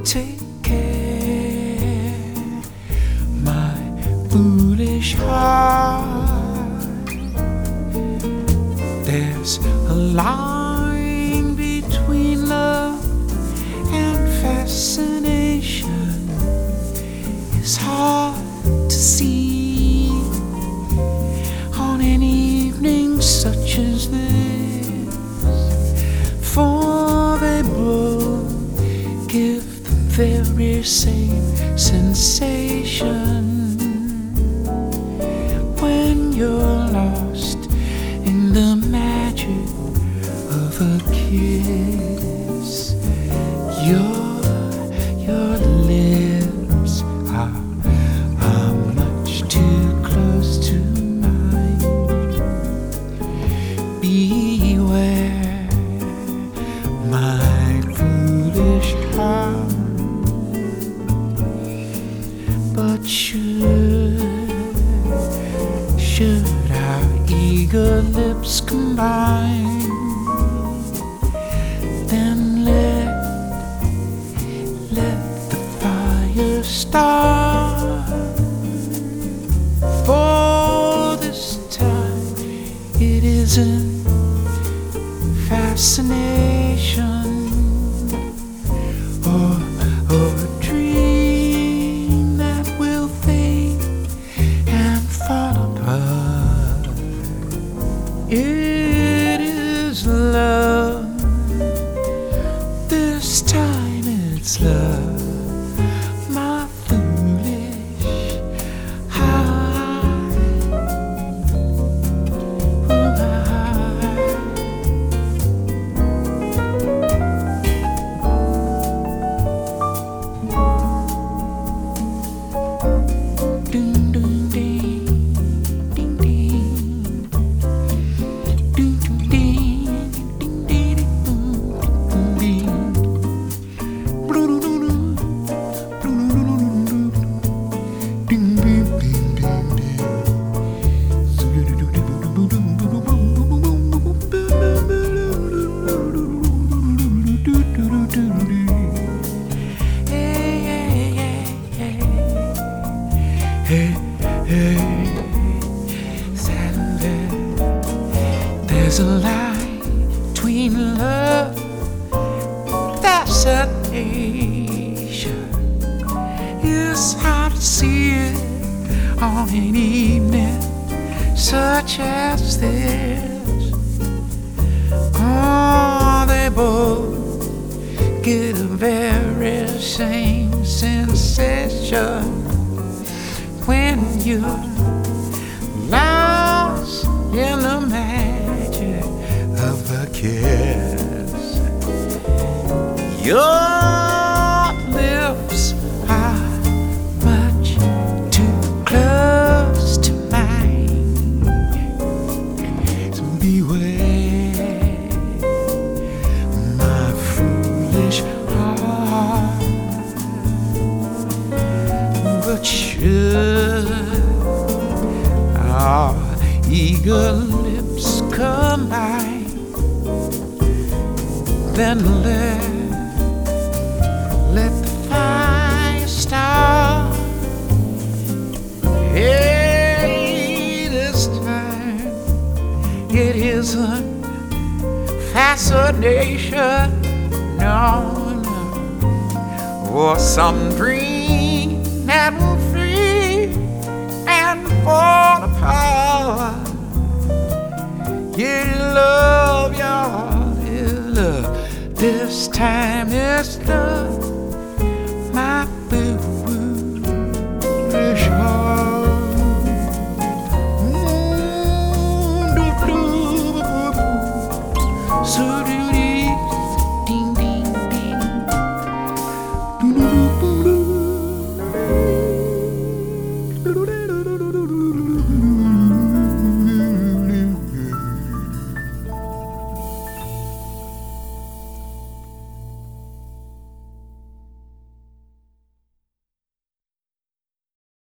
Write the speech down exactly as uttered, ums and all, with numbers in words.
take care, my foolish heart. There's a line between love and fascination. It's hard to see on an evening such as this, for they both give the very same sensation when you're lost in the magic of a kiss. Your, your lips are, are much too close to mine. Beware, my foolish heart. But should, should our eager lips combine, then let, let the fire start. For this time it isn't fascination or, or a dream that will fade and fall apart. It is love. This time it's love, my foolish heart. Ooh, ding, ding, ding, ding, ding. Ding, ding, ding, ding, ding, ding, ding. Ding, ding, ding, ding, ding. Hey, hey, Saturday. There's a line between love and fascination. It's hard to see it on an evening such as this. Oh, they both get the very same sensation when you're lost in the magic of a kiss. Your lips are much too close to mine. So beware, my foolish heart. But should our eager lips combine, then let, let the fire start. Hey, this time it isn't fascination, no, no, or some dream that will flee and fall apart. You love, y'all, you love. This time it's love.